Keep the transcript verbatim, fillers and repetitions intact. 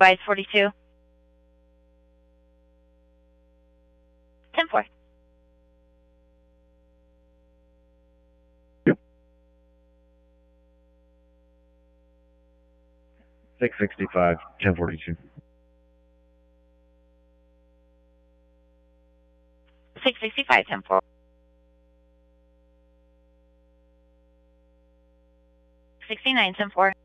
Advise forty-two. ten four. six sixty-five, ten forty-two. six sixty-five, ten four. sixty-nine, ten four.